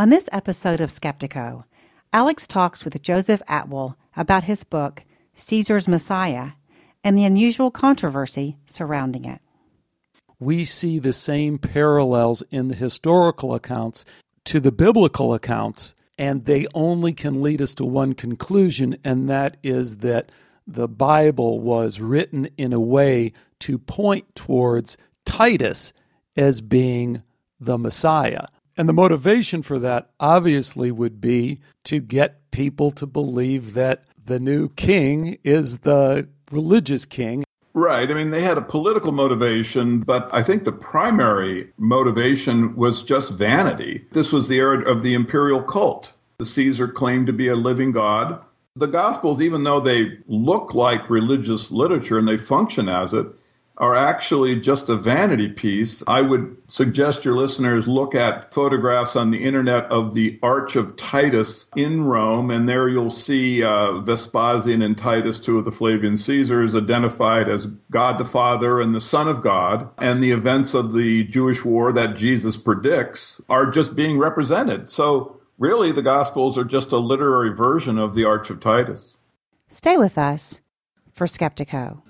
On this episode of Skeptiko, Alex talks with Joseph Atwill about his book, Caesar's Messiah, and the unusual controversy surrounding it. We see the same parallels in the historical accounts to the biblical accounts, and they only can lead us to one conclusion, and that is that the Bible was written in a way to point towards Titus as being the Messiah. And the motivation for that obviously would be to get people to believe that the new king is the religious king. Right. I mean, they had a political motivation, but I think the primary motivation was just vanity. This was the era of the imperial cult. The Caesar claimed to be a living god. The Gospels, even though they look like religious literature and they function as it, are actually just a vanity piece. I would suggest your listeners look at photographs on the internet of the Arch of Titus in Rome, and there you'll see Vespasian and Titus, two of the Flavian Caesars, identified as God the Father and the Son of God, and the events of the Jewish war that Jesus predicts are just being represented. So really, the Gospels are just a literary version of the Arch of Titus. Stay with us for Skeptiko.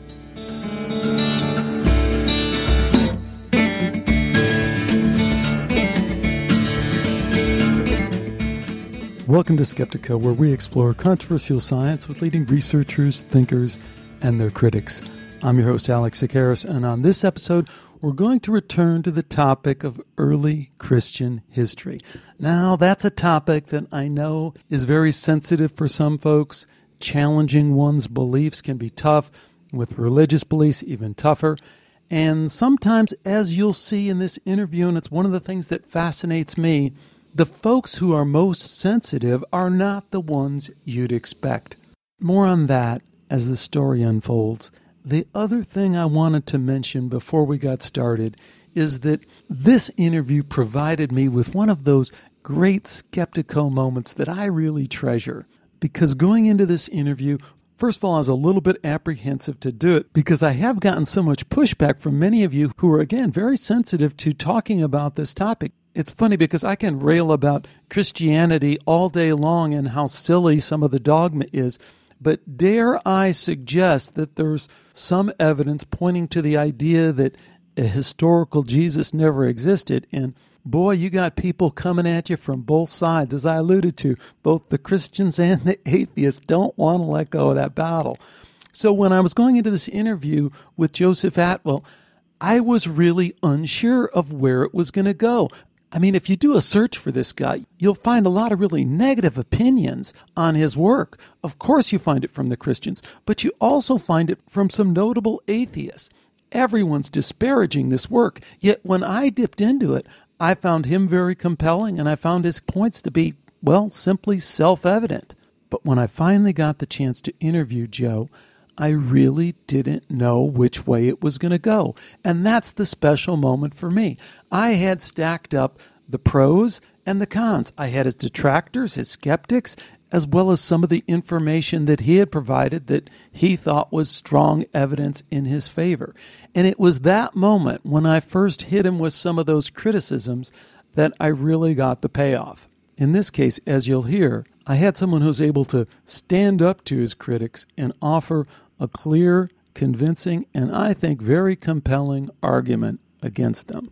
Welcome to Skeptiko, where we explore controversial science with leading researchers, thinkers, and their critics. I'm your host, Alex Sakaris, and on this episode, we're going to return to the topic of early Christian history. Now, that's a topic that I know is very sensitive for some folks. Challenging one's beliefs can be tough, with religious beliefs even tougher. And sometimes, as you'll see in this interview, and it's one of the things that fascinates me, the folks who are most sensitive are not the ones you'd expect. More on that as the story unfolds. The other thing I wanted to mention before we got started is that this interview provided me with one of those great Skeptiko moments that I really treasure. Because going into this interview, first of all, I was a little bit apprehensive to do it because I have gotten so much pushback from many of you who are, again, very sensitive to talking about this topic. It's funny because I can rail about Christianity all day long and how silly some of the dogma is, but dare I suggest that there's some evidence pointing to the idea that a historical Jesus never existed. And boy, you got people coming at you from both sides. As I alluded to, both the Christians and the atheists don't want to let go of that battle. So when I was going into this interview with Joseph Atwill, I was really unsure of where it was going to go. I mean, if you do a search for this guy, you'll find a lot of really negative opinions on his work. Of course you find it from the Christians, but you also find it from some notable atheists. Everyone's disparaging this work, yet when I dipped into it, I found him very compelling, and I found his points to be, well, simply self-evident. But when I finally got the chance to interview Joe, I really didn't know which way it was going to go. And that's the special moment for me. I had stacked up the pros and the cons. I had his detractors, his skeptics, as well as some of the information that he had provided that he thought was strong evidence in his favor. And it was that moment when I first hit him with some of those criticisms that I really got the payoff. In this case, as you'll hear, I had someone who's able to stand up to his critics and offer a clear, convincing, and I think very compelling argument against them.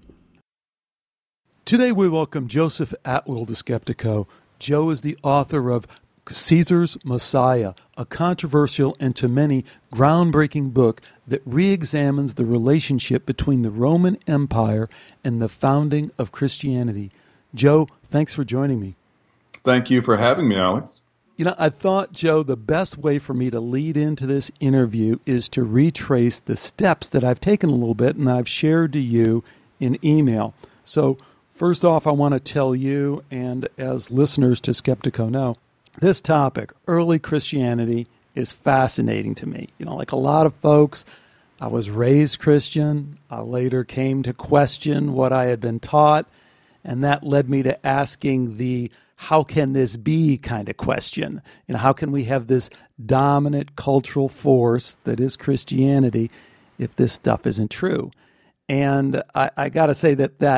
Today we welcome Joseph Atwill to Skeptiko. Joe is the author of Caesar's Messiah, a controversial and to many groundbreaking book that re-examines the relationship between the Roman Empire and the founding of Christianity. Joe, thanks for joining me. Thank you for having me, Alex. You know, I thought, Joe, the best way for me to lead into this interview is to retrace the steps that I've taken a little bit and I've shared to you in email. So first off, I want to tell you, and as listeners to Skeptiko know, this topic, early Christianity, is fascinating to me. You know, like a lot of folks, I was raised Christian. I later came to question what I had been taught, and that led me to asking the how can this be kind of question. You know, how can we have this dominant cultural force that is Christianity if this stuff isn't true? And I got to say that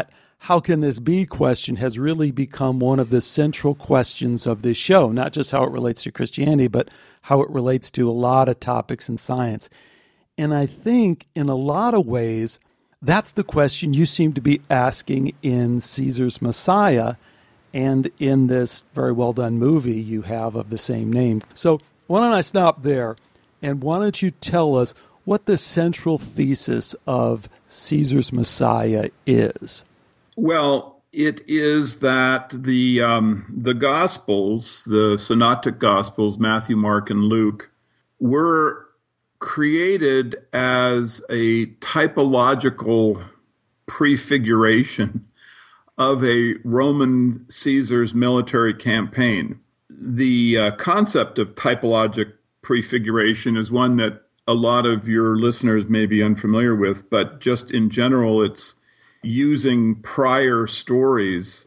how can this be question has really become one of the central questions of this show, not just how it relates to Christianity, but how it relates to a lot of topics in science. And I think in a lot of ways, that's the question you seem to be asking in Caesar's Messiah and in this very well done movie you have of the same name. So why don't I stop there, and why don't you tell us what the central thesis of Caesar's Messiah is? Well, it is that the Gospels, the Synoptic Gospels, Matthew, Mark, and Luke, were created as a typological prefiguration of a Roman Caesar's military campaign. The concept of typologic prefiguration is one that a lot of your listeners may be unfamiliar with, but just in general, it's using prior stories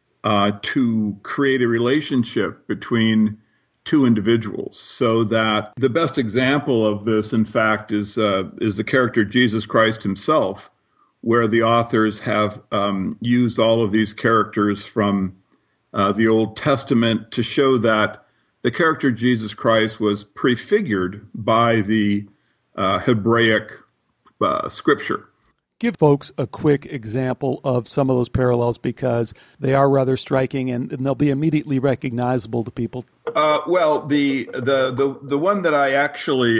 to create a relationship between two individuals. So that the best example of this, in fact, is the character Jesus Christ himself, where the authors have used all of these characters from the Old Testament to show that the character Jesus Christ was prefigured by the Hebraic scripture. Give folks a quick example of some of those parallels, because they are rather striking and they'll be immediately recognizable to people. Well, the one that I actually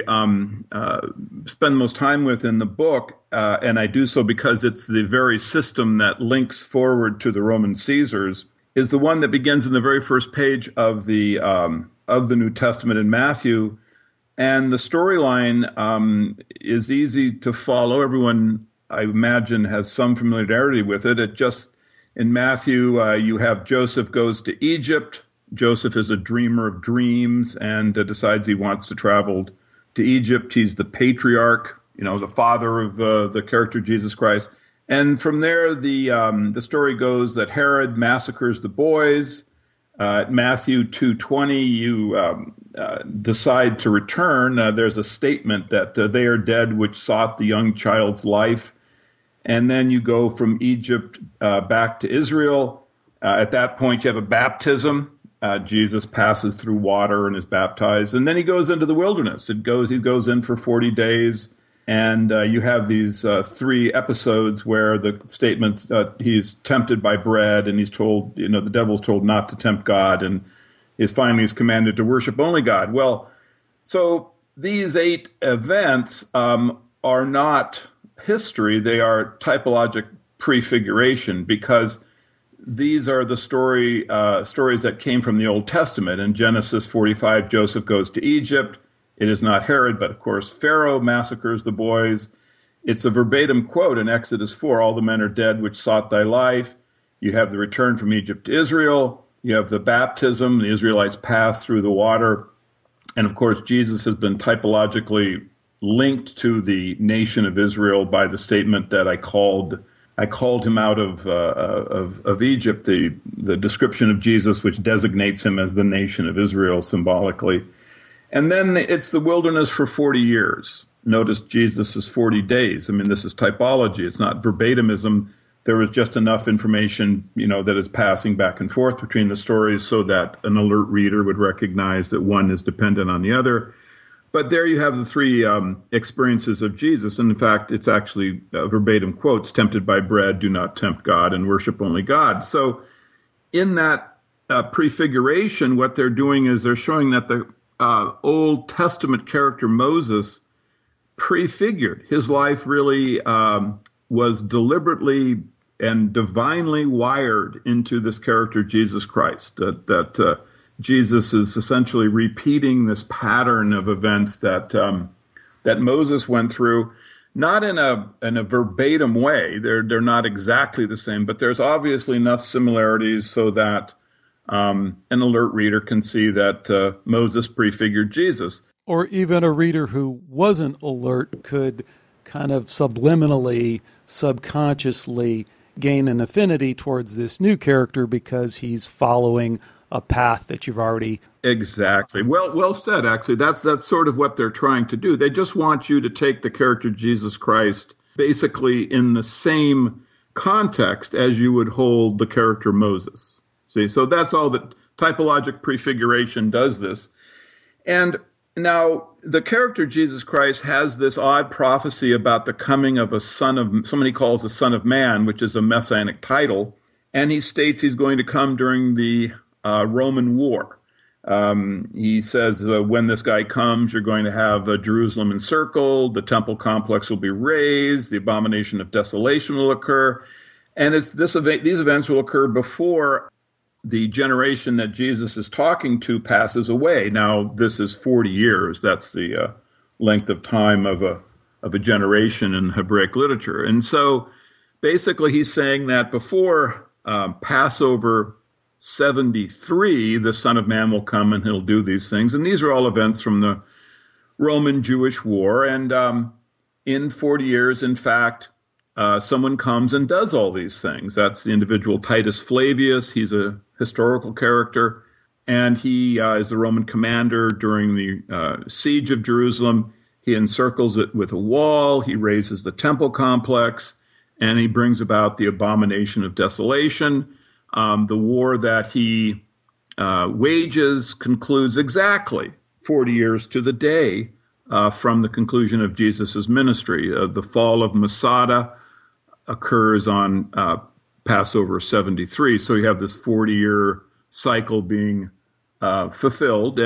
spend most time with in the book, and I do so because it's the very system that links forward to the Roman Caesars, is the one that begins in the very first page of the New Testament in Matthew, and the storyline is easy to follow. Everyone, I imagine, has some familiarity with it. In Matthew, you have Joseph goes to Egypt. Joseph is a dreamer of dreams and decides he wants to travel to Egypt. He's the patriarch, the father of the character Jesus Christ. And from there, the story goes that Herod massacres the boys. At Matthew 2:20, you decide to return. There's a statement that they are dead which sought the young child's life. And then you go from Egypt back to Israel. At that point, you have a baptism. Jesus passes through water and is baptized. And then he goes into the wilderness. He goes in for 40 days. And you have these three episodes where the statements, he's tempted by bread, and he's told, the devil's told not to tempt God, and finally is commanded to worship only God. Well, so these 8 events are not history. They are typologic prefiguration, because these are the stories that came from the Old Testament. In Genesis 45, Joseph goes to Egypt. It is not Herod, but of course Pharaoh massacres the boys. It's a verbatim quote in Exodus 4, all the men are dead which sought thy life. You have the return from Egypt to Israel. You have the baptism. The Israelites pass through the water. And of course, Jesus has been typologically linked to the nation of Israel by the statement that I called him out of Egypt, the description of Jesus, which designates him as the nation of Israel symbolically. And then it's the wilderness for 40 years. Notice Jesus is 40 days. I mean, this is typology. It's not verbatimism. There was just enough information, that is passing back and forth between the stories so that an alert reader would recognize that one is dependent on the other. But there you have the 3 experiences of Jesus. And in fact, it's actually verbatim quotes: tempted by bread, do not tempt God, and worship only God. So in that prefiguration, what they're doing is they're showing that the Old Testament character Moses prefigured. His life really was deliberately and divinely wired into this character Jesus Christ, that Jesus is essentially repeating this pattern of events that Moses went through, not in a verbatim way. They're not exactly the same, but there's obviously enough similarities so that an alert reader can see that Moses prefigured Jesus. Or even a reader who wasn't alert could kind of subliminally, subconsciously gain an affinity towards this new character because he's following a path that you've already... Exactly. Well said, actually. That's sort of what they're trying to do. They just want you to take the character Jesus Christ basically in the same context as you would hold the character Moses. See, so that's all that typologic prefiguration does this. And now the character Jesus Christ has this odd prophecy about the coming of somebody calls a son of man, which is a messianic title. And he states he's going to come during the Roman war. He says when this guy comes, you're going to have Jerusalem encircled, the temple complex will be razed, the abomination of desolation will occur. And these events will occur before the generation that Jesus is talking to passes away. Now, this is 40 years. That's the length of time of a generation in Hebraic literature. And so basically he's saying that before Passover 73, the Son of Man will come and he'll do these things. And these are all events from the Roman-Jewish War. And in 40 years, in fact, someone comes and does all these things. That's the individual Titus Flavius. He's a historical character, and he is the Roman commander during the siege of Jerusalem. He encircles it with a wall. He raises the temple complex, and he brings about the abomination of desolation. The war that he wages concludes exactly 40 years to the day from the conclusion of Jesus' ministry. The fall of Masada occurs on Passover 73. So you have this 40-year cycle being fulfilled.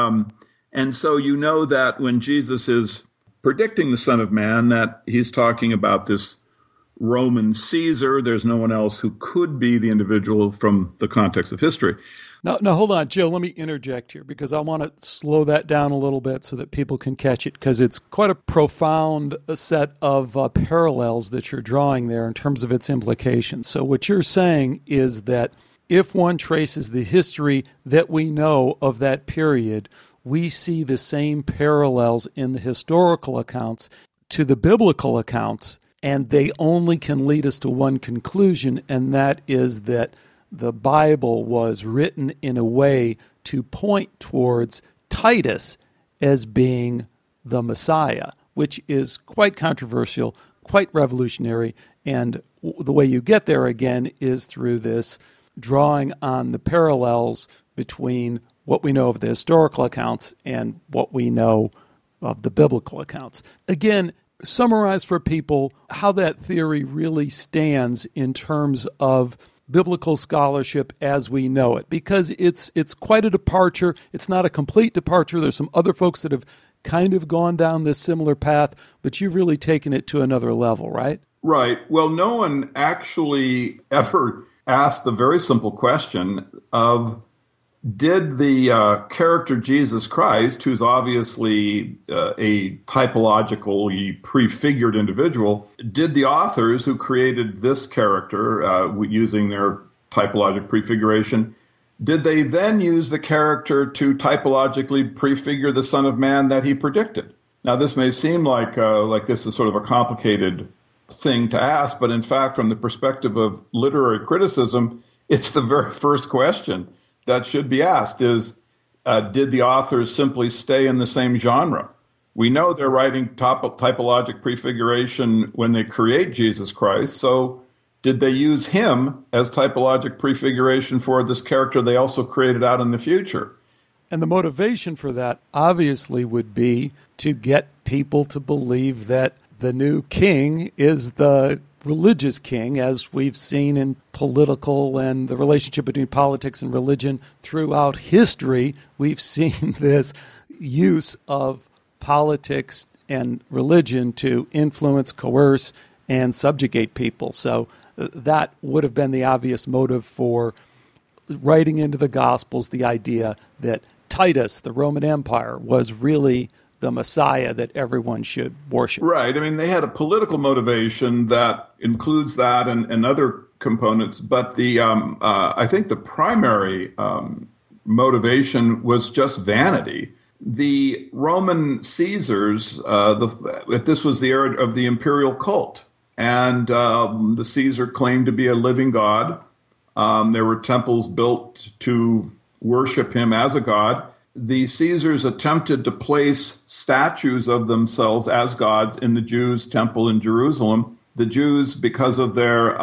And so you know that when Jesus is predicting the Son of Man, that he's talking about this Roman Caesar. There's no one else who could be the individual from the context of history. Now, hold on, Joe, let me interject here because I want to slow that down a little bit so that people can catch it, because it's quite a profound set of parallels that you're drawing there in terms of its implications. So what you're saying is that if one traces the history that we know of that period, we see the same parallels in the historical accounts to the biblical accounts, and they only can lead us to one conclusion, and that is that the Bible was written in a way to point towards Titus as being the Messiah, which is quite controversial, quite revolutionary, and the way you get there again is through this drawing on the parallels between what we know of the historical accounts and what we know of the biblical accounts. Again, summarize for people how that theory really stands in terms of biblical scholarship as we know it, because it's quite a departure. It's not a complete departure. There's some other folks that have kind of gone down this similar path, but you've really taken it to another level, right? Right. Well, no one actually ever asked the very simple question of, did the character Jesus Christ, who's obviously a typologically prefigured individual, did the authors who created this character using their typologic prefiguration, did they then use the character to typologically prefigure the Son of Man that he predicted? Now, this may seem like this is sort of a complicated thing to ask, but in fact, from the perspective of literary criticism, it's the very first question that should be asked is, did the authors simply stay in the same genre? We know they're writing typologic prefiguration when they create Jesus Christ, so did they use him as typologic prefiguration for this character they also created out in the future? And the motivation for that obviously would be to get people to believe that the new king is the religious king, as we've seen in political and the relationship between politics and religion throughout history. We've seen this use of politics and religion to influence, coerce, and subjugate people. So that would have been the obvious motive for writing into the Gospels the idea that Titus, the Roman Empire, was really the Messiah that everyone should worship. Right. I mean, they had a political motivation that includes that and other components, but I think the primary motivation was just vanity. The Roman Caesars, this was the era of the imperial cult, and the Caesar claimed to be a living god. There were temples built to worship him as a god. The Caesars attempted to place statues of themselves as gods in the Jews' temple in Jerusalem, the Jews, because of their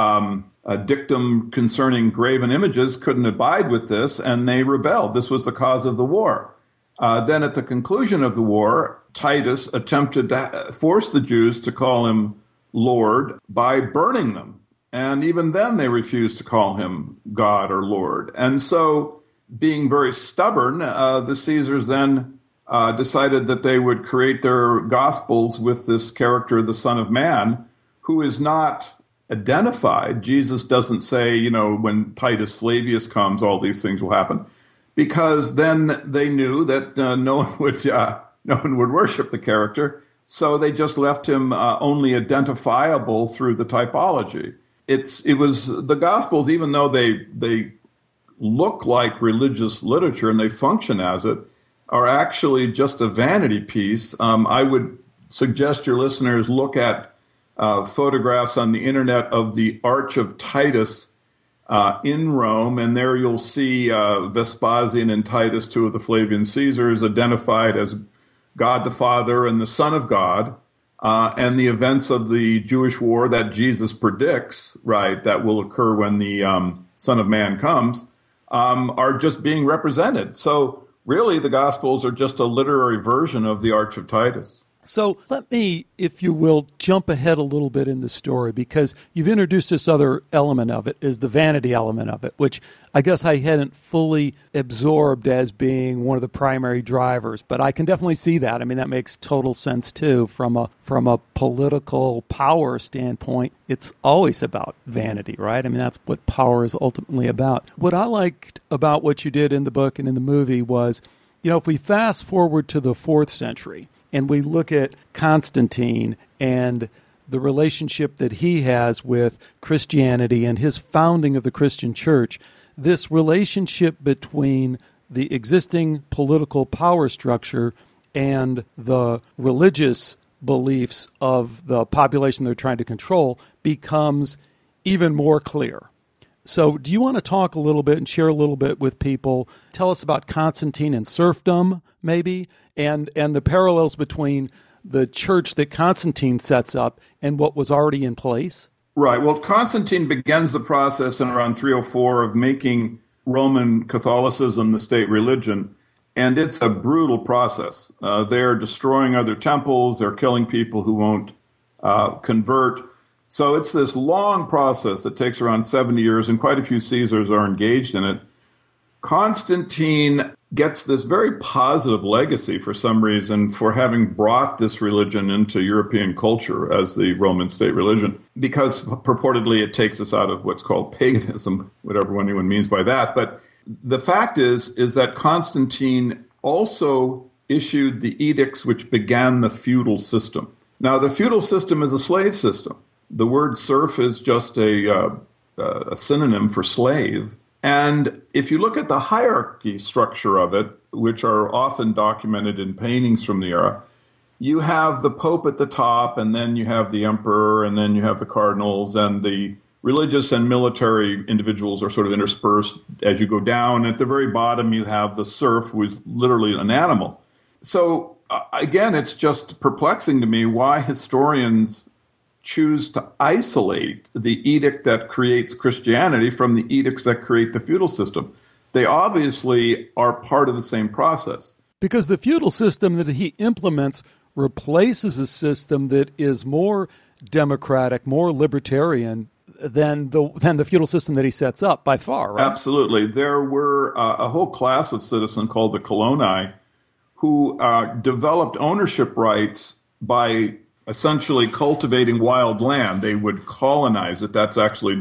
dictum concerning graven images, couldn't abide with this, and they rebelled. This was the cause of the war. Then at the conclusion of the war, Titus attempted to force the Jews to call him Lord by burning them. And even then they refused to call him God or Lord. And so, being very stubborn, the Caesars then decided that they would create their gospels with this character, the Son of Man, who is not identified. Jesus doesn't say, when Titus Flavius comes, all these things will happen, because then they knew that no one would worship the character. So they just left him only identifiable through the typology. It was the Gospels, even though they look like religious literature and they function as it, are actually just a vanity piece. I would suggest your listeners look at photographs on the internet of the Arch of Titus in Rome, and there you'll see Vespasian and Titus, two of the Flavian Caesars, identified as God the Father and the Son of God. And the events of the Jewish war that Jesus predicts, right, that will occur when the Son of Man comes, are just being represented. So really, the Gospels are just a literary version of the Arch of Titus. So let me, if you will, jump ahead a little bit in the story, because you've introduced this other element of it, is the vanity element of it, which I guess I hadn't fully absorbed as being one of the primary drivers. But I can definitely see that. I mean, that makes total sense, too. From a political power standpoint, it's always about vanity, right? I mean, that's what power is ultimately about. What I liked about what you did in the book and in the movie was, if we fast forward to the 4th century, and we look at Constantine and the relationship that he has with Christianity and his founding of the Christian church, this relationship between the existing political power structure and the religious beliefs of the population they're trying to control becomes even more clear. So do you want to talk a little bit and share a little bit with people? Tell us about Constantine and serfdom, maybe, and the parallels between the church that Constantine sets up and what was already in place? Right. Well, Constantine begins the process in around 304 of making Roman Catholicism the state religion, and it's a brutal process. They're destroying other temples. They're killing people who won't convert. So it's this long process that takes around 70 years, and quite a few Caesars are engaged in it. Constantine gets this very positive legacy for some reason for having brought this religion into European culture as the Roman state religion, because purportedly it takes us out of what's called paganism, whatever anyone means by that. But the fact is that Constantine also issued the edicts which began the feudal system. Now, the feudal system is a slave system. The word serf is just a synonym for slave. And if you look at the hierarchy structure of it, which are often documented in paintings from the era, you have the Pope at the top, and then you have the emperor, and then you have the cardinals, and the religious and military individuals are sort of interspersed as you go down. At the very bottom, you have the serf, who is literally an animal. So again, it's just perplexing to me why historians choose to isolate the edict that creates Christianity from the edicts that create the feudal system. They obviously are part of the same process. Because the feudal system that he implements replaces a system that is more democratic, more libertarian than the feudal system that he sets up by far, right? Absolutely. There were a whole class of citizens called the coloni who developed ownership rights by essentially cultivating wild land. They would colonize it. That's actually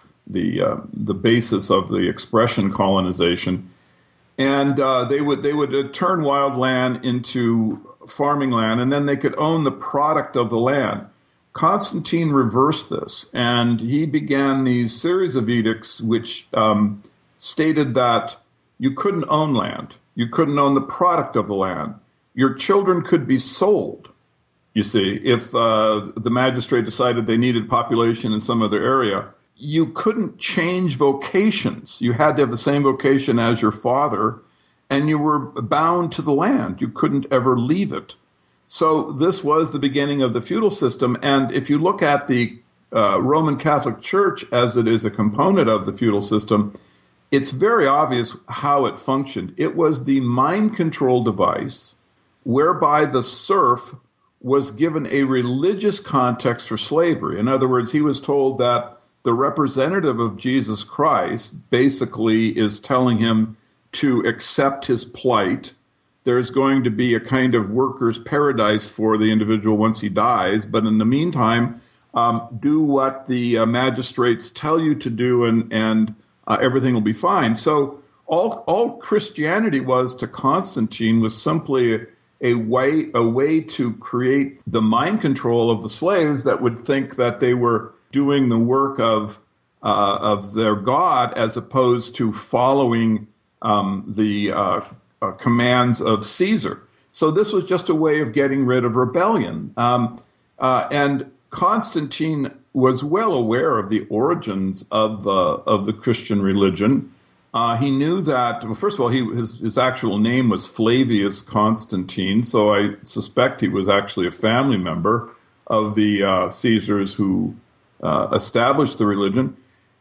the basis of the expression colonization. And they would turn wild land into farming land, and then they could own the product of the land. Constantine reversed this, and he began these series of edicts which stated that you couldn't own land. You couldn't own the product of the land. Your children could be sold. You see, if the magistrate decided they needed population in some other area, you couldn't change vocations. You had to have the same vocation as your father, and you were bound to the land. You couldn't ever leave it. So this was the beginning of the feudal system. And if you look at the Roman Catholic Church, as it is a component of the feudal system, it's very obvious how it functioned. It was the mind control device whereby the serf was given a religious context for slavery. In other words, he was told that the representative of Jesus Christ basically is telling him to accept his plight. There's going to be a kind of worker's paradise for the individual once he dies, but in the meantime, do what the magistrates tell you to do, and everything will be fine. So all Christianity was to Constantine was simply a way to create the mind control of the slaves that would think that they were doing the work of their God, as opposed to following the commands of Caesar. So this was just a way of getting rid of rebellion. And Constantine was well aware of the origins of the Christian religion. He knew that, well, first of all, his actual name was Flavius Constantine, so I suspect he was actually a family member of the Caesars who established the religion.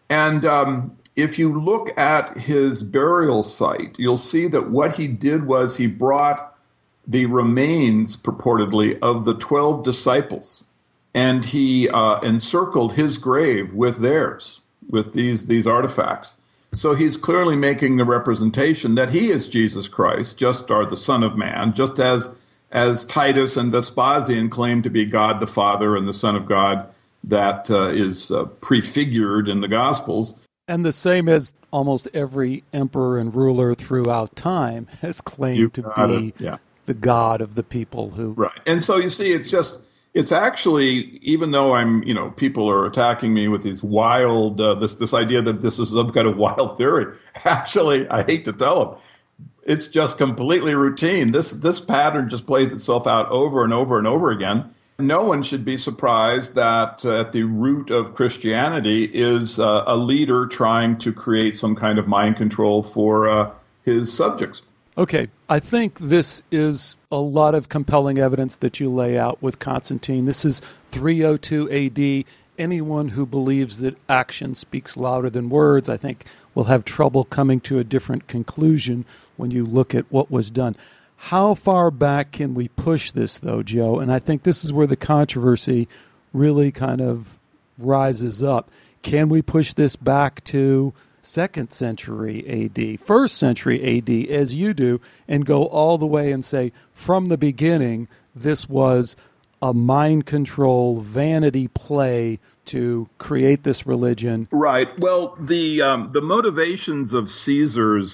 And if you look at his burial site, you'll see that what he did was he brought the remains, purportedly, of the 12 disciples, and he encircled his grave with theirs, with these artifacts. So he's clearly making the representation that he is Jesus Christ, just are the Son of Man, just as Titus and Vespasian claim to be God the Father and the Son of God that is prefigured in the Gospels. And the same as almost every emperor and ruler throughout time has claimed to be the God of the people who... Right. And so you see, it's actually, even though people are attacking me with these wild, this idea that this is some kind of wild theory. Actually, I hate to tell them, it's just completely routine. This pattern just plays itself out over and over and over again. No one should be surprised that at the root of Christianity is a leader trying to create some kind of mind control for his subjects. Okay, I think this is a lot of compelling evidence that you lay out with Constantine. This is 302 AD. Anyone who believes that action speaks louder than words, I think, will have trouble coming to a different conclusion when you look at what was done. How far back can we push this, though, Joe? And I think this is where the controversy really kind of rises up. Can we push this back to 2nd century AD, 1st century AD, as you do, and go all the way and say, from the beginning, this was a mind control, vanity play to create this religion? Right. Well, the motivations of Caesar's,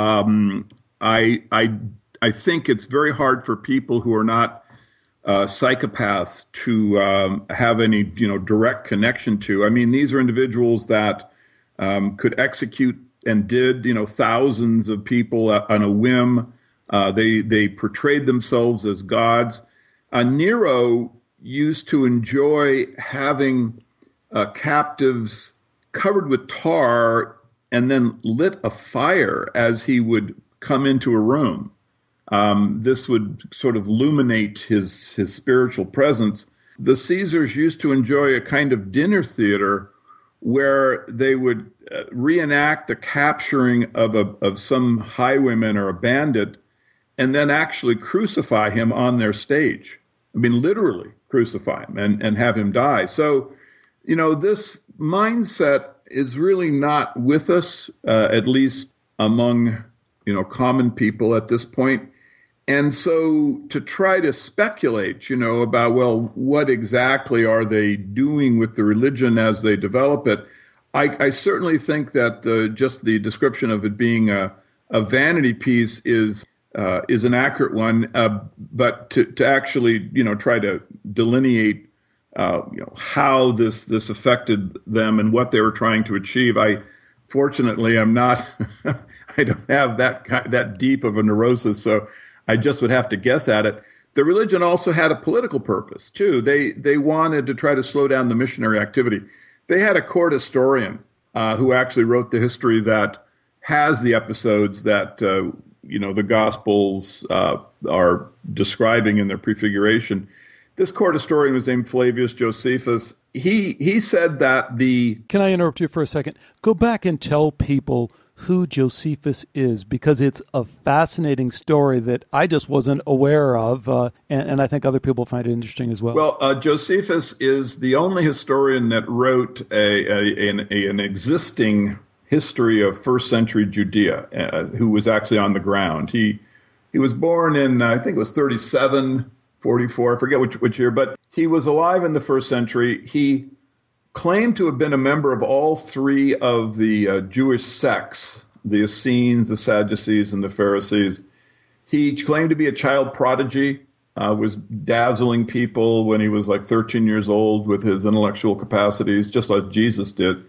I think it's very hard for people who are not psychopaths to have any direct connection to. I mean, these are individuals that could execute and did thousands of people on a whim. They portrayed themselves as gods. Nero used to enjoy having captives covered with tar and then lit a fire as he would come into a room. This would sort of illuminate his spiritual presence. The Caesars used to enjoy a kind of dinner theater where they would reenact the capturing of some highwayman or a bandit and then actually crucify him on their stage. I mean, literally crucify him and have him die. So, this mindset is really not with us, at least among, common people at this point. And so to try to speculate, about, well, what exactly are they doing with the religion as they develop it? I certainly think that just the description of it being a vanity piece is an accurate one. But to actually, try to delineate, how this affected them and what they were trying to achieve, fortunately, I'm not, I don't have that deep of a neurosis, so I just would have to guess at it. The religion also had a political purpose, too. They wanted to try to slow down the missionary activity. They had a court historian who actually wrote the history that has the episodes that, the Gospels are describing in their prefiguration. This court historian was named Flavius Josephus. He said that Can I interrupt you for a second? Go back and tell people who Josephus is, because it's a fascinating story that I just wasn't aware of, and I think other people find it interesting as well. Well, Josephus is the only historian that wrote an existing history of first century Judea, who was actually on the ground. He was born in, I think it was 37, 44, I forget which year, but he was alive in the first century. He claimed to have been a member of all three of the Jewish sects, the Essenes, the Sadducees, and the Pharisees. He claimed to be a child prodigy, was dazzling people when he was like 13 years old with his intellectual capacities, just like Jesus did.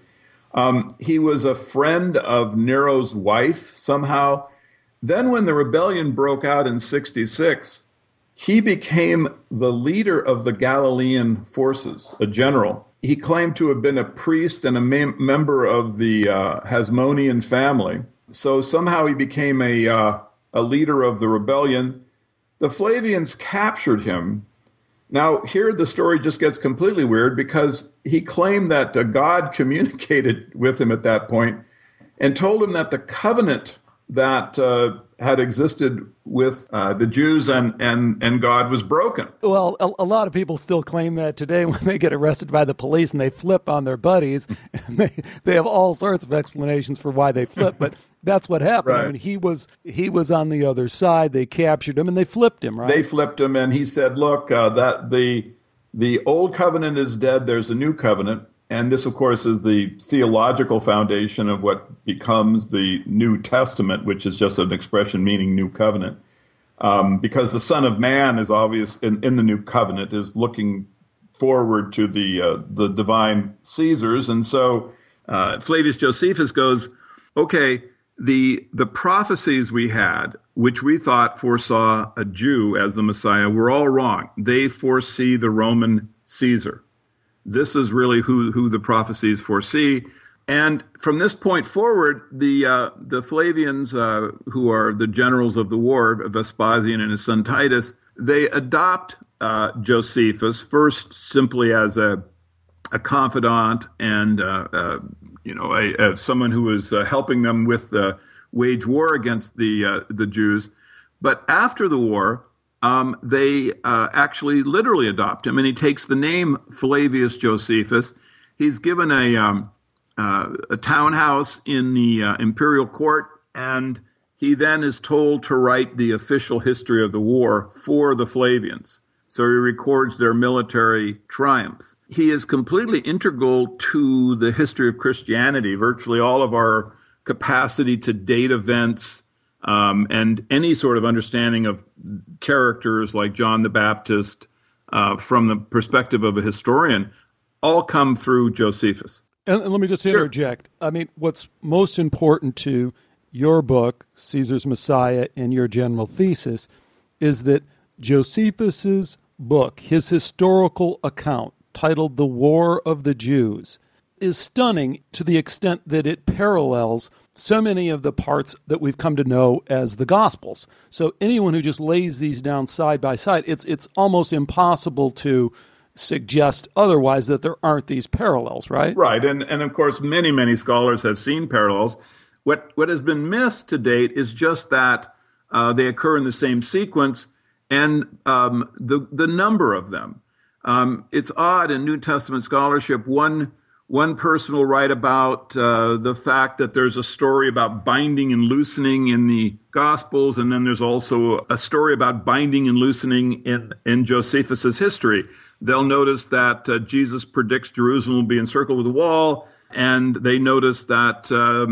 He was a friend of Nero's wife somehow. Then when the rebellion broke out in 66, he became the leader of the Galilean forces, a general. He claimed to have been a priest and a member of the Hasmonean family. So somehow he became a leader of the rebellion. The Flavians captured him. Now, here the story just gets completely weird because he claimed that God communicated with him at that point and told him that the covenant that had existed with the Jews and God was broken. Well, a lot of people still claim that today when they get arrested by the police and they flip on their buddies. And they have all sorts of explanations for why they flip, but that's what happened. Right. I mean, he was on the other side. They captured him and they flipped him, right? They flipped him, and he said, look, that the old covenant is dead. There's a new covenant. And this, of course, is the theological foundation of what becomes the New Testament, which is just an expression meaning new covenant. Because the Son of Man is obvious in the new covenant, is looking forward to the divine Caesars. And so Flavius Josephus goes, okay, the prophecies we had, which we thought foresaw a Jew as the Messiah, were all wrong. They foresee the Roman Caesar. This is really who the prophecies foresee. And from this point forward, the Flavians, who are the generals of the war, Vespasian and his son Titus, they adopt Josephus first simply as a confidant and someone who was helping them with the wage war against the Jews. But after the war, they actually literally adopt him, and he takes the name Flavius Josephus. He's given a townhouse in the imperial court, and he then is told to write the official history of the war for the Flavians. So he records their military triumphs. He is completely integral to the history of Christianity. Virtually all of our capacity to date events and any sort of understanding of characters like John the Baptist from the perspective of a historian all come through Josephus. And let me just interject. Sure. I mean, what's most important to your book, Caesar's Messiah, and your general thesis is that Josephus's book, his historical account titled The War of the Jews, is stunning to the extent that it parallels so many of the parts that we've come to know as the Gospels. So anyone who just lays these down side by side, it's almost impossible to suggest otherwise that there aren't these parallels, right? Right, and of course many scholars have seen parallels. What has been missed to date is just that they occur in the same sequence and the number of them. It's odd in New Testament scholarship. One person will write about the fact that there's a story about binding and loosening in the Gospels, and then there's also a story about binding and loosening in Josephus's history. They'll notice that Jesus predicts Jerusalem will be encircled with a wall, and they notice that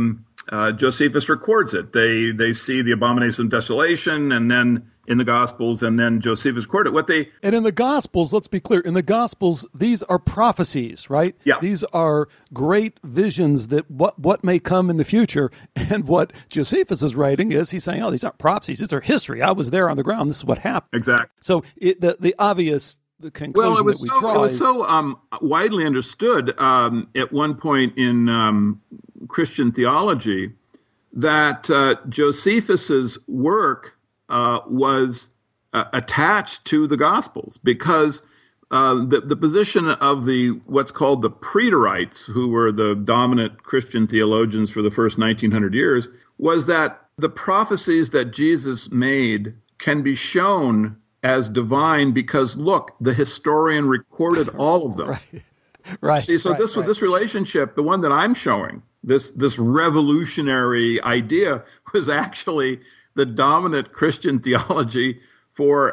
Josephus records it. They see the abomination of desolation, and then in the Gospels, and then Josephus recorded it. And in the Gospels, let's be clear, in the Gospels, these are prophecies, right? Yeah. These are great visions that what may come in the future. And what Josephus is writing is he's saying, oh, these aren't prophecies, these are history. I was there on the ground. This is what happened. Exactly. So the obvious conclusion it was so widely understood at one point in Christian theology that Josephus's work was attached to the Gospels because the position of what's called the Preterites, who were the dominant Christian theologians for the first 1900 years, was that the prophecies that Jesus made can be shown as divine because, look, the historian recorded all of them. Right. See, so this relationship, the one that I'm showing, this revolutionary idea was actually the dominant Christian theology for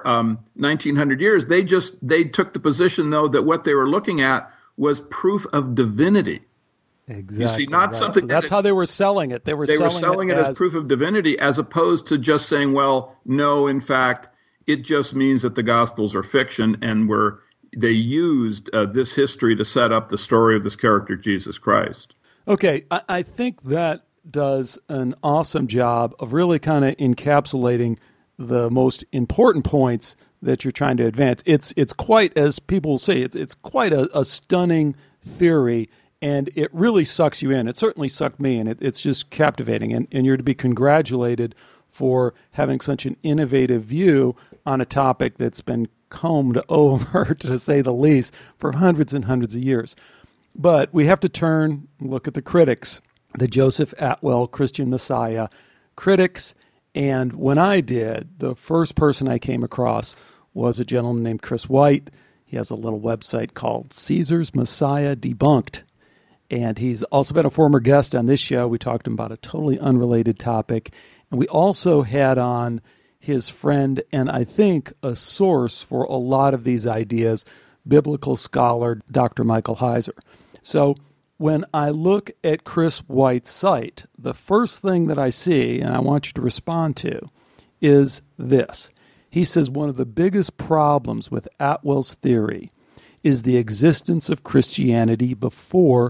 1900 years. They took the position, though, that what they were looking at was proof of divinity. Exactly. You see, not something. So that's how they were selling it. They were selling it as proof of divinity, as opposed to just saying, well, no, in fact, it just means that the Gospels are fiction, and they used this history to set up the story of this character, Jesus Christ. Okay, I think that does an awesome job of really kind of encapsulating the most important points that you're trying to advance. It's quite, as people will say, it's quite a stunning theory, and it really sucks you in. It certainly sucked me in. It's just captivating, and you're to be congratulated for having such an innovative view on a topic that's been combed over, to say the least, for hundreds and hundreds of years. But we have to look at the critics, the Joseph Atwell Christian Messiah critics. And when I did, the first person I came across was a gentleman named Chris White. He has a little website called Caesar's Messiah Debunked. And he's also been a former guest on this show. We talked to him about a totally unrelated topic. And we also had on his friend, and I think a source for a lot of these ideas, biblical scholar Dr. Michael Heiser. So when I look at Chris White's site, the first thing that I see, and I want you to respond to, is this. He says one of the biggest problems with Atwell's theory is the existence of Christianity before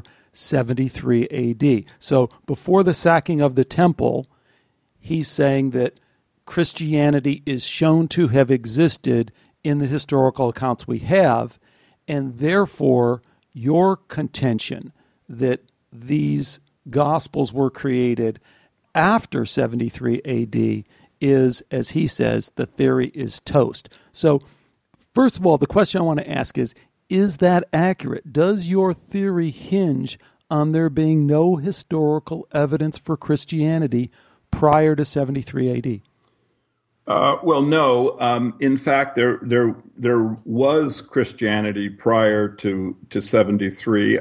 73 AD. So before the sacking of the temple, he's saying that Christianity is shown to have existed in the historical accounts we have, and therefore your contention that these Gospels were created after 73 AD is, as he says, the theory is toast. So, first of all, the question I want to ask is that accurate? Does your theory hinge on there being no historical evidence for Christianity prior to 73 AD? Well, no. In fact, there was Christianity prior to 73.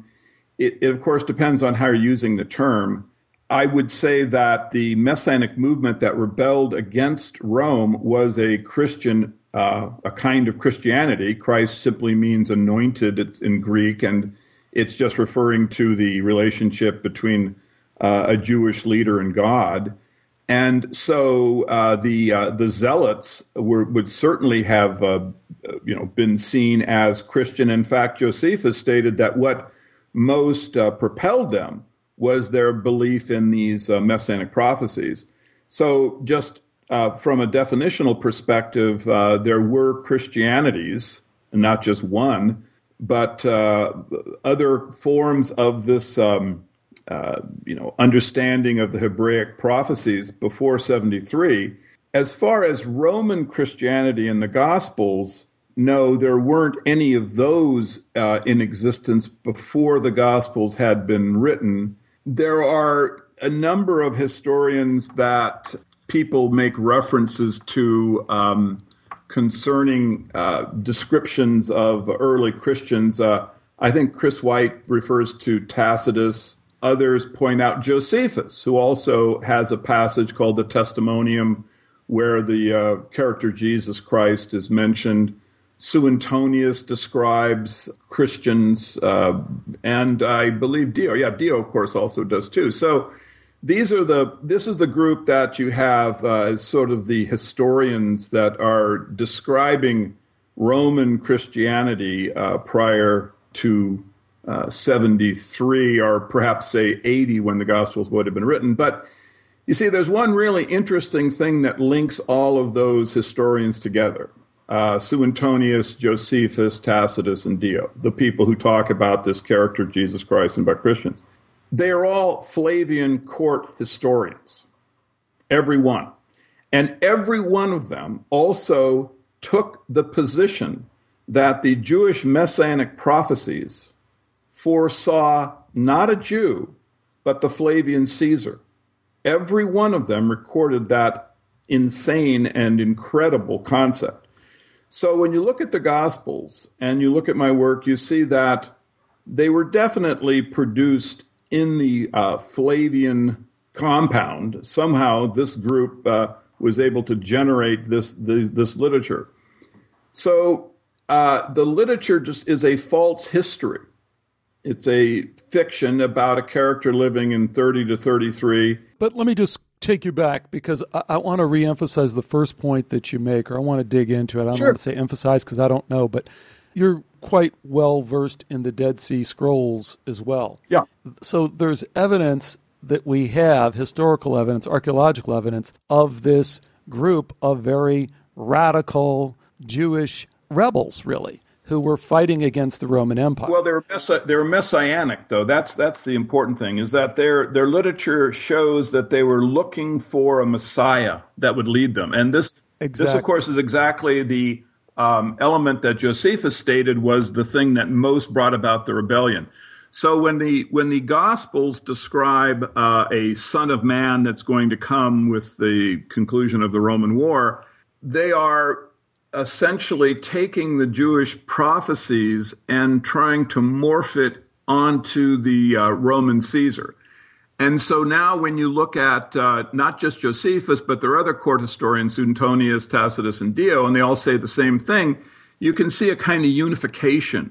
It of course depends on how you're using the term. I would say that the Messianic movement that rebelled against Rome was a Christian, a kind of Christianity. Christ simply means anointed in Greek, and it's just referring to the relationship between a Jewish leader and God. And so the Zealots would certainly have been seen as Christian. In fact, Josephus stated that what most propelled them was their belief in these messianic prophecies. So just from a definitional perspective, there were Christianities, and not just one, but other forms of this understanding of the Hebraic prophecies before 73. As far as Roman Christianity in the Gospels, no, there weren't any of those in existence before the Gospels had been written. There are a number of historians that people make references to concerning descriptions of early Christians. I think Chris White refers to Tacitus. Others point out Josephus, who also has a passage called the Testimonium, where the character Jesus Christ is mentioned. Suetonius describes Christians, and I believe Dio. Yeah, Dio, of course, also does too. So this is the group that you have as sort of the historians that are describing Roman Christianity prior to 73, or perhaps say 80 when the Gospels would have been written. But you see, there's one really interesting thing that links all of those historians together. Suetonius, Josephus, Tacitus, and Dio, the people who talk about this character, Jesus Christ, and about Christians. They are all Flavian court historians, every one. And every one of them also took the position that the Jewish messianic prophecies foresaw not a Jew, but the Flavian Caesar. Every one of them recorded that insane and incredible concept. So when you look at the Gospels and you look at my work, you see that they were definitely produced in the Flavian compound. Somehow this group was able to generate this literature. So the literature just is a false history. It's a fiction about a character living in 30 to 33. But let me just take you back, because I want to reemphasize the first point that you make, or I want to dig into it. I don't want to say emphasize because I don't know, but you're quite well versed in the Dead Sea Scrolls as well. Yeah. So there's evidence that we have, historical evidence, archaeological evidence, of this group of very radical Jewish rebels, really, who were fighting against the Roman Empire. Well, they were messianic, though. That's the important thing, is that their literature shows that they were looking for a Messiah that would lead them. And this, of course, is exactly the element that Josephus stated was the thing that most brought about the rebellion. So when the Gospels describe a son of man that's going to come with the conclusion of the Roman war, they are essentially taking the Jewish prophecies and trying to morph it onto the Roman Caesar. And so now when you look at not just Josephus, but there are other court historians, Suetonius, Tacitus, and Dio, and they all say the same thing, you can see a kind of unification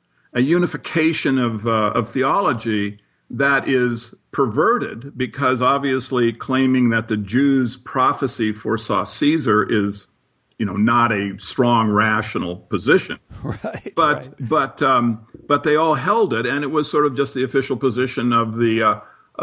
of theology that is perverted, because obviously claiming that the Jews' prophecy foresaw Caesar is not a strong, rational position. Right. But they all held it, and it was sort of just the official position of the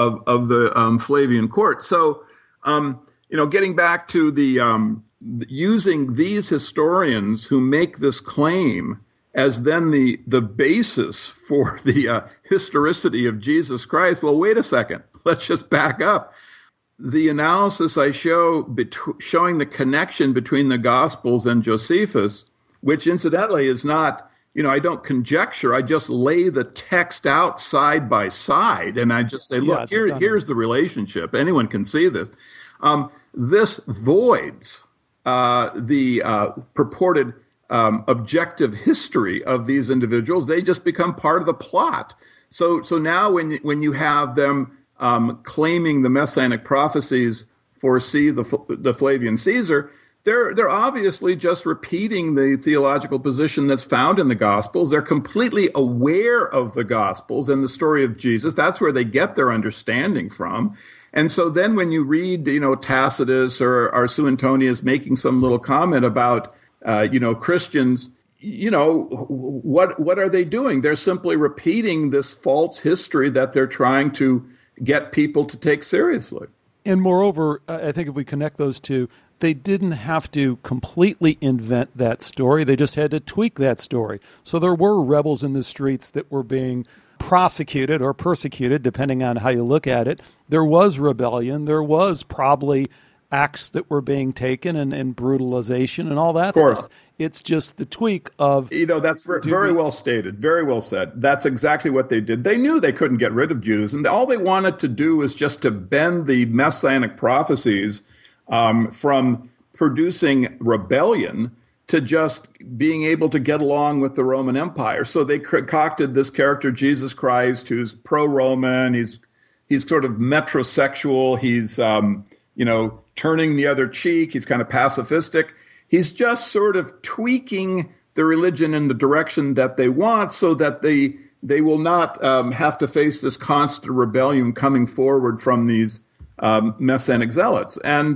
Flavian court. So, getting back to the using these historians who make this claim as then the basis for the historicity of Jesus Christ. Well, wait a second. Let's just back up. The analysis I show showing the connection between the Gospels and Josephus, which incidentally is not, I don't conjecture. I just lay the text out side by side, and I just say, look, here's the relationship. Anyone can see this. This voids the purported objective history of these individuals. They just become part of the plot. So now when you have them claiming the messianic prophecies foresee the Flavian Caesar, they're obviously just repeating the theological position that's found in the Gospels. They're completely aware of the Gospels and the story of Jesus. That's where they get their understanding from. And so then when you read, Tacitus or Suetonius making some little comment about, Christians, what are they doing? They're simply repeating this false history that they're trying to get people to take seriously. And moreover, I think if we connect those two, they didn't have to completely invent that story. They just had to tweak that story. So there were rebels in the streets that were being prosecuted or persecuted, depending on how you look at it. There was rebellion. There was probably acts that were being taken and brutalization and all that stuff. It's just the tweak of... that's very well stated, very well said. That's exactly what they did. They knew they couldn't get rid of Judaism. All they wanted to do was just to bend the messianic prophecies from producing rebellion to just being able to get along with the Roman Empire. So they concocted this character, Jesus Christ, who's pro-Roman. He's sort of metrosexual. He's, turning the other cheek. He's kind of pacifistic. He's just sort of tweaking the religion in the direction that they want so that they will not have to face this constant rebellion coming forward from these messianic zealots. And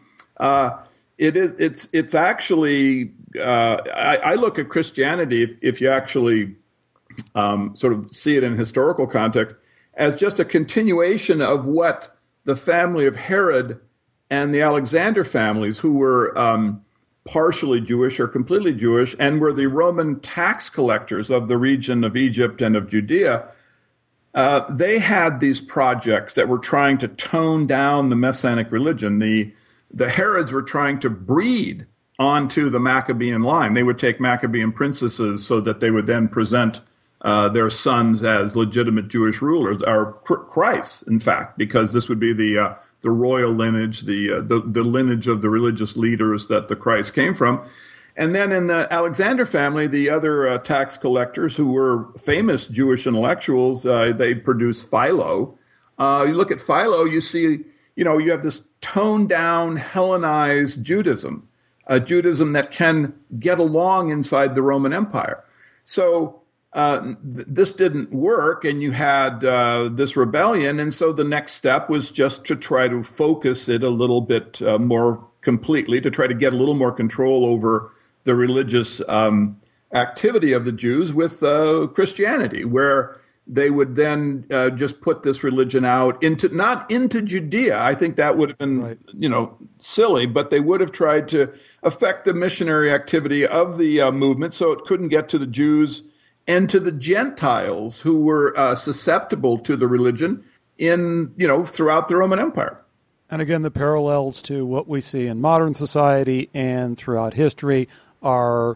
it's actually, I look at Christianity, if you actually sort of see it in historical context, as just a continuation of what the family of Herod and the Alexander families, who were partially Jewish or completely Jewish, and were the Roman tax collectors of the region of Egypt and of Judea, they had these projects that were trying to tone down the Messianic religion. The Herods were trying to breed onto the Maccabean line. They would take Maccabean princesses so that they would then present their sons as legitimate Jewish rulers, or Christ, in fact, because this would be the royal lineage, the lineage of the religious leaders that the Christ came from. And then in the Alexander family, the other tax collectors who were famous Jewish intellectuals, they produced Philo. You look at Philo, you see, you have this toned down, Hellenized Judaism, a Judaism that can get along inside the Roman Empire. So this didn't work, and you had this rebellion. And so the next step was just to try to focus it a little bit more completely, to try to get a little more control over the religious activity of the Jews with Christianity, where they would then just put this religion out not into Judea. I think that would have been, right, silly, but they would have tried to affect the missionary activity of the movement so it couldn't get to the Jews and to the Gentiles who were susceptible to the religion throughout the Roman Empire. And again, the parallels to what we see in modern society and throughout history are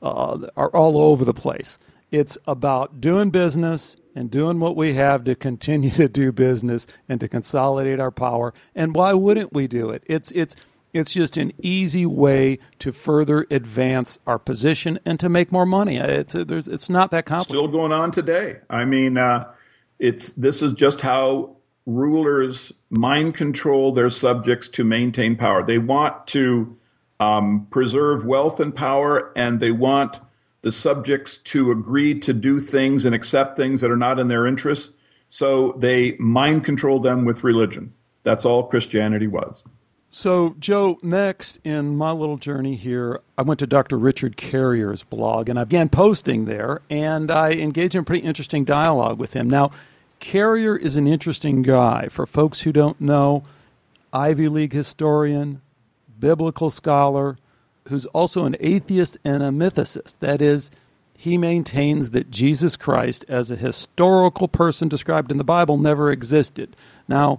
all over the place. It's about doing business and doing what we have to continue to do business and to consolidate our power. And why wouldn't we do it? It's just an easy way to further advance our position and to make more money. It's not that complicated. Still going on today. I mean, this is just how rulers mind control their subjects to maintain power. They want to preserve wealth and power, and they want the subjects to agree to do things and accept things that are not in their interests. So they mind control them with religion. That's all Christianity was. So, Joe, next in my little journey here, I went to Dr. Richard Carrier's blog, and I began posting there, and I engaged in pretty interesting dialogue with him. Now, Carrier is an interesting guy. For folks who don't know, Ivy League historian, biblical scholar, who's also an atheist and a mythicist. That is, he maintains that Jesus Christ, as a historical person described in the Bible, never existed. Now,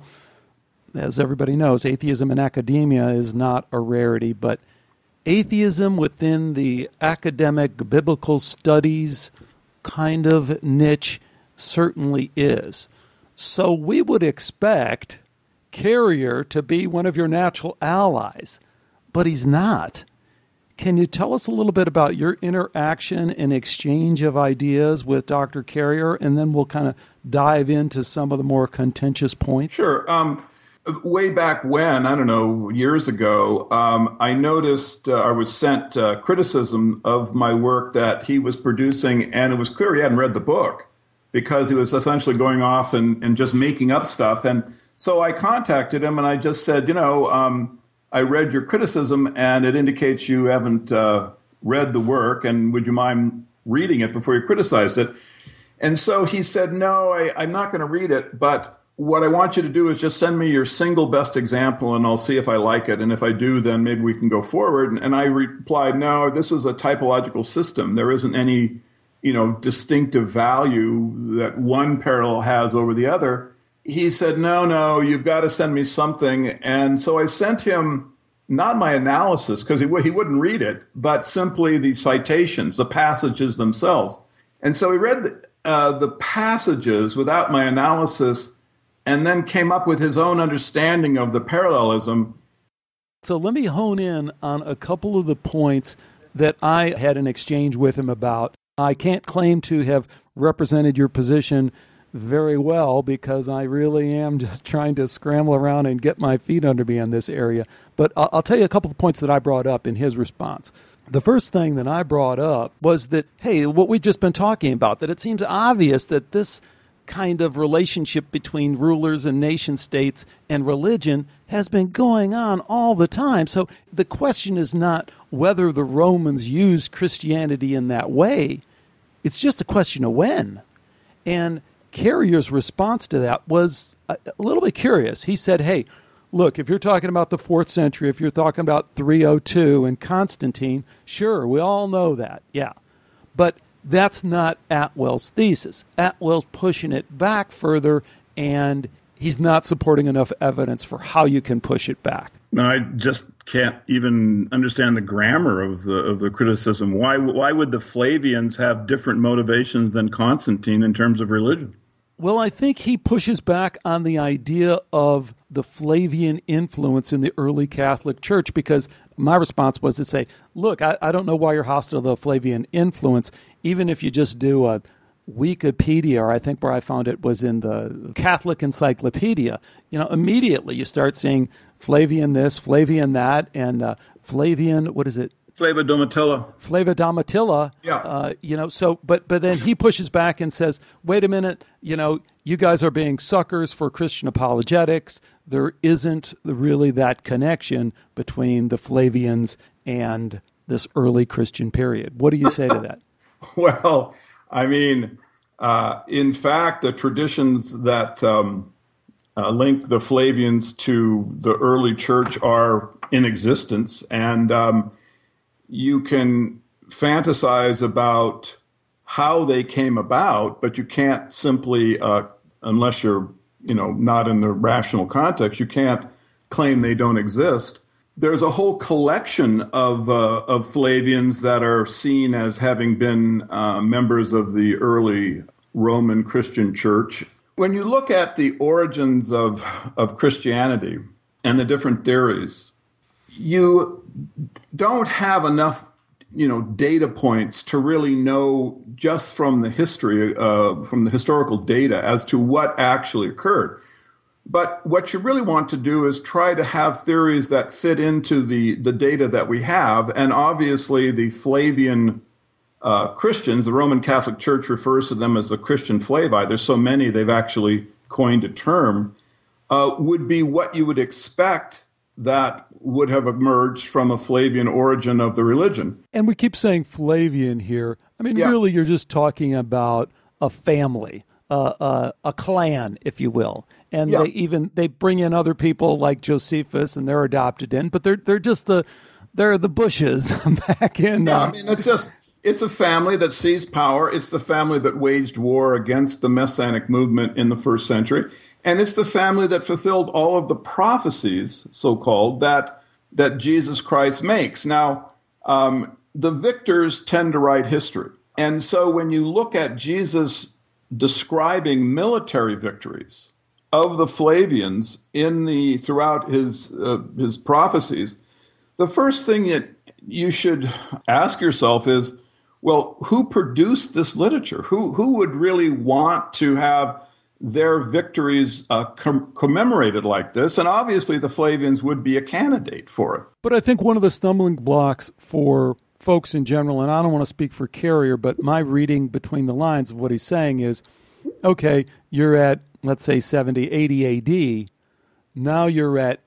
as everybody knows, atheism in academia is not a rarity, but atheism within the academic biblical studies kind of niche certainly is. So we would expect Carrier to be one of your natural allies, but he's not. Can you tell us a little bit about your interaction and exchange of ideas with Dr. Carrier, and then we'll kind of dive into some of the more contentious points? Sure. Way back when, I don't know, years ago, I noticed I was sent criticism of my work that he was producing, and it was clear he hadn't read the book because he was essentially going off and just making up stuff. And so I contacted him, and I just said, I read your criticism, and it indicates you haven't read the work, and would you mind reading it before you criticized it? And so he said, no, I'm not going to read it, but what I want you to do is just send me your single best example, and I'll see if I like it. And if I do, then maybe we can go forward. And I replied, no, this is a typological system. There isn't any, distinctive value that one parallel has over the other. He said, no, you've got to send me something. And so I sent him not my analysis, because he wouldn't read it, but simply the citations, the passages themselves. And so he read the passages without my analysis, and then came up with his own understanding of the parallelism. So let me hone in on a couple of the points that I had an exchange with him about. I can't claim to have represented your position very well because I really am just trying to scramble around and get my feet under me in this area. But I'll tell you a couple of points that I brought up in his response. The first thing that I brought up was that, hey, what we've just been talking about, that it seems obvious that this kind of relationship between rulers and nation states and religion has been going on all the time. So the question is not whether the Romans used Christianity in that way. It's just a question of when. And Carrier's response to that was a little bit curious. He said, hey, look, if you're talking about the 4th century, if you're talking about 302 and Constantine, sure, we all know that, yeah. But that's not Atwell's thesis. Atwell's pushing it back further, and he's not supporting enough evidence for how you can push it back. No, I just can't even understand the grammar of the criticism. Why would the Flavians have different motivations than Constantine in terms of religion? Well, I think he pushes back on the idea of the Flavian influence in the early Catholic Church, because my response was to say, look, I don't know why you're hostile to the Flavian influence. Even if you just do a Wikipedia, or I think where I found it was in the Catholic Encyclopedia, immediately you start seeing Flavian this, Flavian that, and Flavian, what is it? Flava Domitilla. Yeah. But then he pushes back and says, wait a minute, you guys are being suckers for Christian apologetics. There isn't really that connection between the Flavians and this early Christian period. What do you say to that? Well, I mean, in fact, the traditions that link the Flavians to the early church are in existence, and you can fantasize about how they came about, but you can't simply, unless you're, not in the rational context, you can't claim they don't exist. There's a whole collection of Flavians that are seen as having been members of the early Roman Christian Church. When you look at the origins of Christianity and the different theories, you don't have enough, data points to really know just from the history, from the historical data as to what actually occurred. But what you really want to do is try to have theories that fit into the data that we have. And obviously the Flavian Christians, the Roman Catholic Church refers to them as the Christian Flavi. There's so many, they've actually coined a term, would be what you would expect that would have emerged from a Flavian origin of the religion. And we keep saying Flavian here. I mean, really, you're just talking about a family, a clan, if you will. And they bring in other people like Josephus, and they're adopted in, but they're just they're the Bushes back in. I mean, it's a family that seized power. It's the family that waged war against the Messianic movement in the first century. And it's the family that fulfilled all of the prophecies, so-called, that Jesus Christ makes. Now, the victors tend to write history. And so when you look at Jesus describing military victories of the Flavians throughout his prophecies, the first thing that you should ask yourself is, well, who produced this literature? Who would really want to have their victories commemorated like this? And obviously the Flavians would be a candidate for it. But I think one of the stumbling blocks for folks in general, and I don't want to speak for Carrier, but my reading between the lines of what he's saying is, okay, you're at, let's say, 70, 80 AD. Now you're at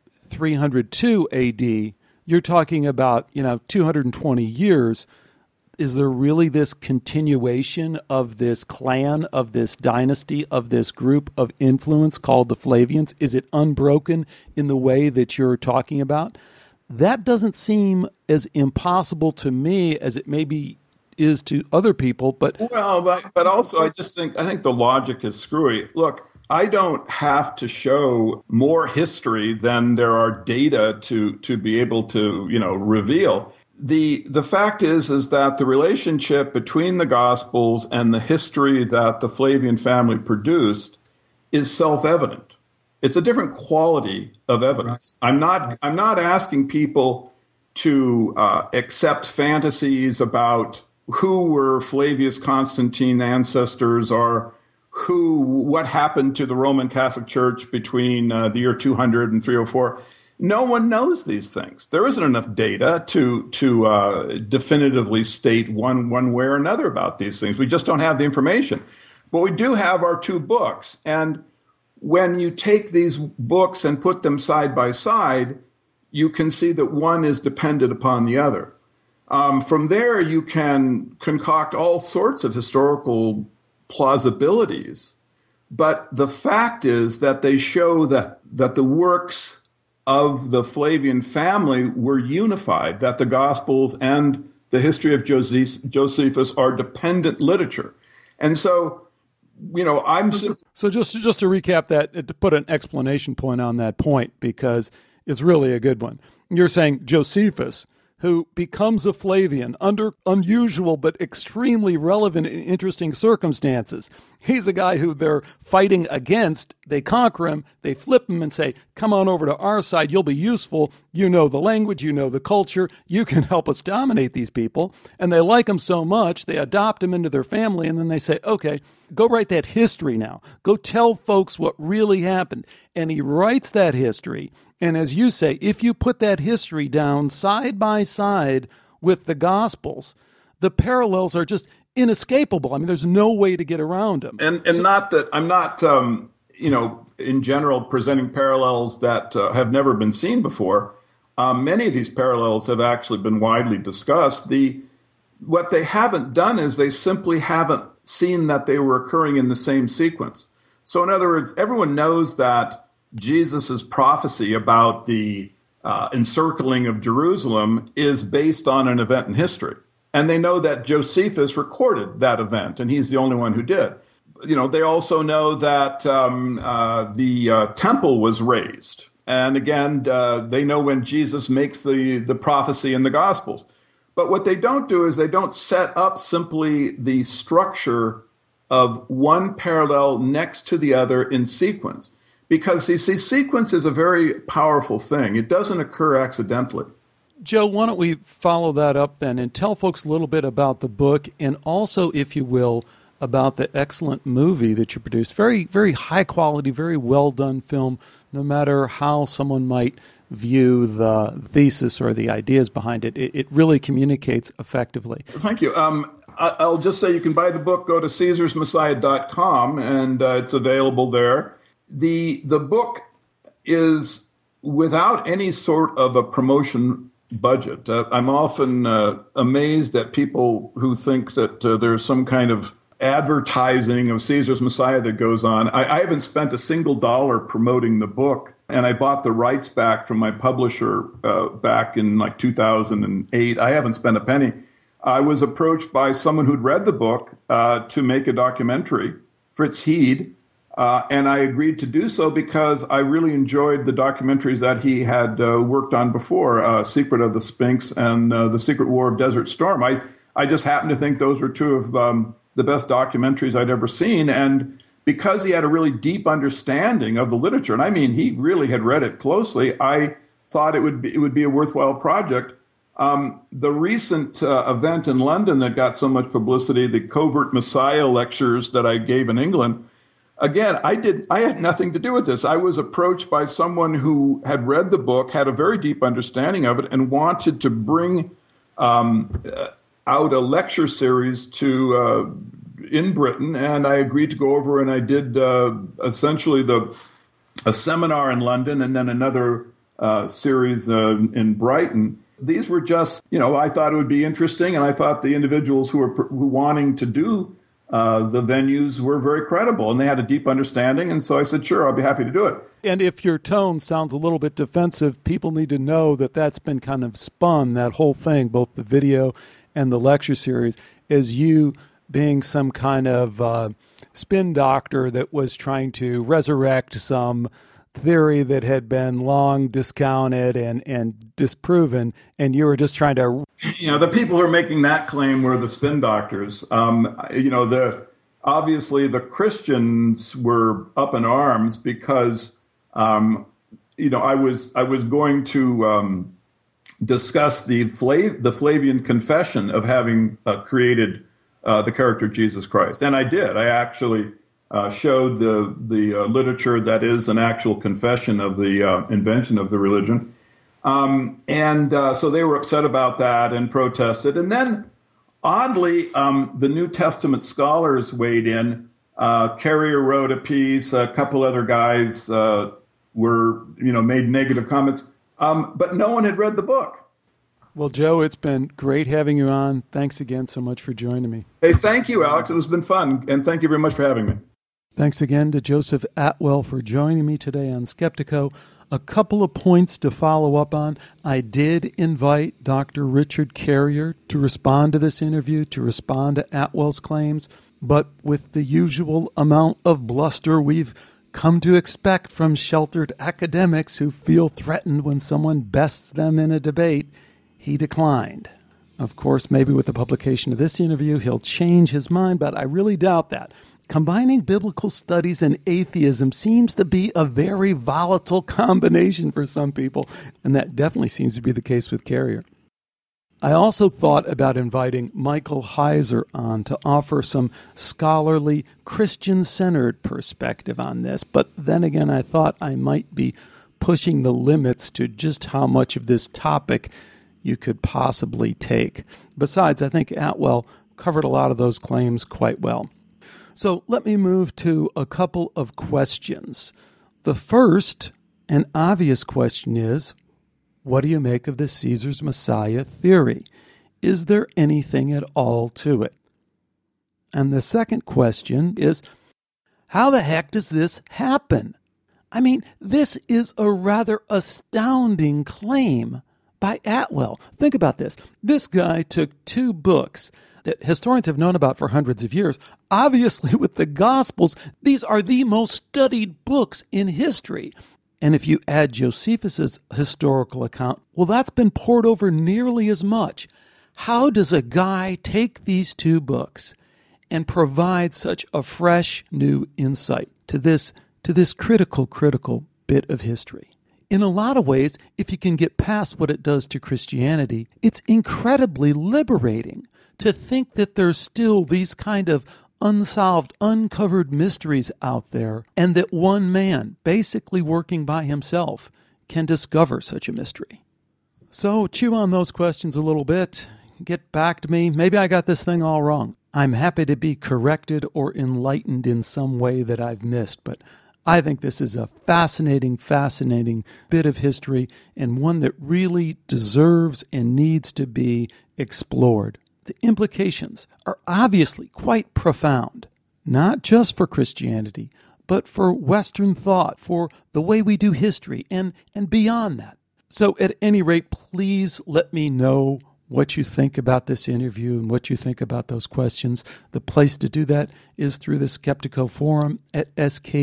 302 AD. You're talking about, 220 years. Is there really this continuation of this clan, of this dynasty, of this group of influence called the Flavians? Is it unbroken in the way that you're talking about? That doesn't seem as impossible to me as it maybe is to other people. But also I think the logic is screwy. Look, I don't have to show more history than there are data to be able to, reveal. The fact is that the relationship between the Gospels and the history that the Flavian family produced is self-evident. It's a different quality of evidence. I'm not asking people to accept fantasies about who were Flavius Constantine ancestors or what happened to the Roman Catholic Church between the year 200 and 304. No one knows these things. There isn't enough data to definitively state one way or another about these things. We just don't have the information. But we do have our two books. And when you take these books and put them side by side, you can see that one is dependent upon the other. From there, you can concoct all sorts of historical plausibilities. But the fact is that they show that the works of the Flavian family were unified, that the Gospels and the history of Josephus are dependent literature. And so I'm so just to recap that, to put an explanation point on that point, because it's really a good one. You're saying Josephus, who becomes a Flavian under unusual but extremely relevant and interesting circumstances. He's a guy who they're fighting against. They conquer him. They flip him and say, come on over to our side. You'll be useful. You know the language. You know the culture. You can help us dominate these people. And they like him so much, they adopt him into their family. And then they say, okay, go write that history now. Go tell folks what really happened. And he writes that history. And as you say, if you put that history down side by side with the Gospels, the parallels are just inescapable. I mean, there's no way to get around them. And not that I'm not, in general, presenting parallels that have never been seen before. Many of these parallels have actually been widely discussed. What they haven't done is they simply haven't seen that they were occurring in the same sequence. So in other words, everyone knows that Jesus' prophecy about the encircling of Jerusalem is based on an event in history. And they know that Josephus recorded that event, and he's the only one who did. They also know that the temple was razed. And again, they know when Jesus makes the prophecy in the Gospels. But what they don't do is they don't set up simply the structure of one parallel next to the other in sequence. Because, you see, sequence is a very powerful thing. It doesn't occur accidentally. Joe, why don't we follow that up then and tell folks a little bit about the book and also, if you will, about the excellent movie that you produced. Very, very high quality, very well done film, no matter how someone might view the thesis or the ideas behind it. It really communicates effectively. Thank you. I'll just say you can buy the book, go to CaesarsMessiah.com, and it's available there. The book is without any sort of a promotion budget. I'm often amazed at people who think that there's some kind of advertising of Caesar's Messiah that goes on. I haven't spent a single dollar promoting the book, and I bought the rights back from my publisher back in 2008. I haven't spent a penny. I was approached by someone who'd read the book to make a documentary, Fritz Heed, and I agreed to do so because I really enjoyed the documentaries that he had worked on before, Secret of the Sphinx and The Secret War of Desert Storm. I just happened to think those were two of the best documentaries I'd ever seen. And because he had a really deep understanding of the literature, and I mean, he really had read it closely, I thought it would be a worthwhile project. The recent event in London that got so much publicity, the Covert Messiah lectures that I gave in England, again, I had nothing to do with this. I was approached by someone who had read the book, had a very deep understanding of it, and wanted to bring out a lecture series in Britain. And I agreed to go over, and I did essentially a seminar in London and then another series in Brighton. These were just, I thought it would be interesting, and I thought the individuals who were wanting to do the venues were very credible, and they had a deep understanding, and so I said, sure, I'll be happy to do it. And if your tone sounds a little bit defensive, people need to know that that's been kind of spun, that whole thing, both the video and the lecture series, as you being some kind of spin doctor that was trying to resurrect some theory that had been long discounted and disproven, and you were just trying to... the people who are making that claim were the spin doctors. Obviously the Christians were up in arms because, I was going to discuss the Flavian confession of having created the character Jesus Christ. And I did. I actually... showed the literature that is an actual confession of the invention of the religion. So they were upset about that and protested. And then, oddly, the New Testament scholars weighed in. Carrier wrote a piece. A couple other guys made negative comments. But no one had read the book. Well, Joe, it's been great having you on. Thanks again so much for joining me. Hey, thank you, Alex. It has been fun. And thank you very much for having me. Thanks again to Joseph Atwell for joining me today on Skeptiko. A couple of points to follow up on. I did invite Dr. Richard Carrier to respond to this interview, to respond to Atwell's claims. but with the usual amount of bluster we've come to expect from sheltered academics who feel threatened when someone bests them in a debate, he declined. Of course, maybe with the publication of this interview, he'll change his mind, but I really doubt that. Combining biblical studies and atheism seems to be a very volatile combination for some people, and that definitely seems to be the case with Carrier. I also thought about inviting Michael Heiser on to offer some scholarly, Christian-centered perspective on this, but then again, I thought I might be pushing the limits to just how much of this topic you could possibly take. Besides, I think Atwell covered a lot of those claims quite well. So let me move to a couple of questions. The first and obvious question is, what do you make of the Caesar's Messiah theory? Is there anything at all to it? And the second question is, how the heck does this happen? I mean, this is a rather astounding claim by Atwell. Think about this. This guy took two books that historians have known about for hundreds of years. Obviously, with the Gospels, these are the most studied books in history. And if you add Josephus's historical account, well, that's been poured over nearly as much. How does a guy take these two books and provide such a fresh, new insight to this critical bit of history? In a lot of ways, if you can get past what it does to Christianity, it's incredibly liberating to think that there's still these kind of unsolved, uncovered mysteries out there, and that one man, basically working by himself, can discover such a mystery. So chew on those questions a little bit. Get back to me. Maybe I got this thing all wrong. I'm happy to be corrected or enlightened in some way that I've missed, but I think this is a fascinating bit of history, and one that really deserves and needs to be explored. The implications are obviously quite profound, not just for Christianity, but for Western thought, for the way we do history, and beyond that. So at any rate, please let me know what you think about this interview and what you think about those questions. The place to do that is through the Skeptiko forum at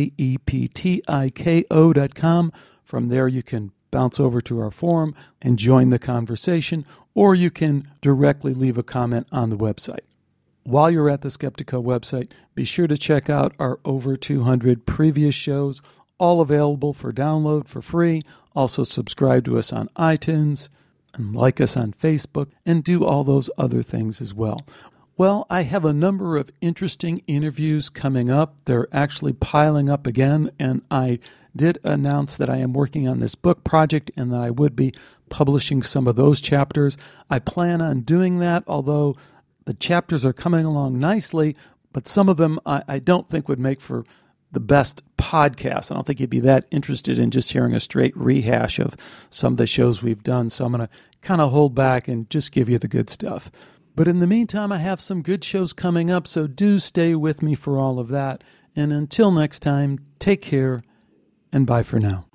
skeptiko.com. From there, you can bounce over to our forum and join the conversation, or you can directly leave a comment on the website. While you're at the Skeptiko website, be sure to check out our over 200 previous shows, all available for download for free. Also subscribe to us on iTunes and like us on Facebook, and do all those other things as well. Well, I have a number of interesting interviews coming up. They're actually piling up again, and I did announce that I am working on this book project and that I would be publishing some of those chapters. I plan on doing that, although the chapters are coming along nicely, but some of them I don't think would make for the best podcast. I don't think you'd be that interested in just hearing a straight rehash of some of the shows we've done, so I'm going to kind of hold back and just give you the good stuff. But in the meantime, I have some good shows coming up, so do stay with me for all of that. And until next time, take care, and bye for now.